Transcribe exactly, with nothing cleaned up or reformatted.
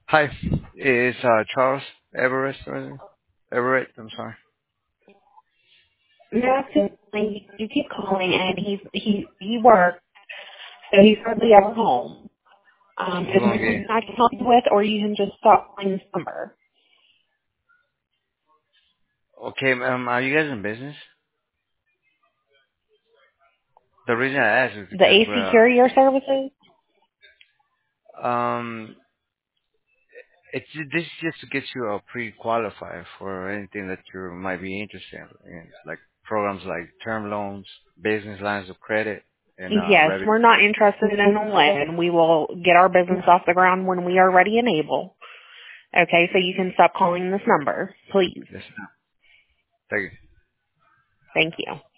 Hi, is uh, Charles Everest? or- Everett, I'm sorry. No, absolutely. You keep calling, and he's he he works, so he's hardly ever home. Um, Hold is there on, okay. anything I can help you with, or you can just stop calling this number? Okay, um, are you guys in business? The reason I ask is The because A C we're, Carrier Services? um, it's this is just to get you a pre-qualified for anything that you might be interested in, like programs like term loans, business lines of credit, and uh, Yes, revenue. we're not interested in a loan. We will get our business off the ground when we are ready and able. Okay, so you can stop calling this number, please. Yes, thank you. Thank you.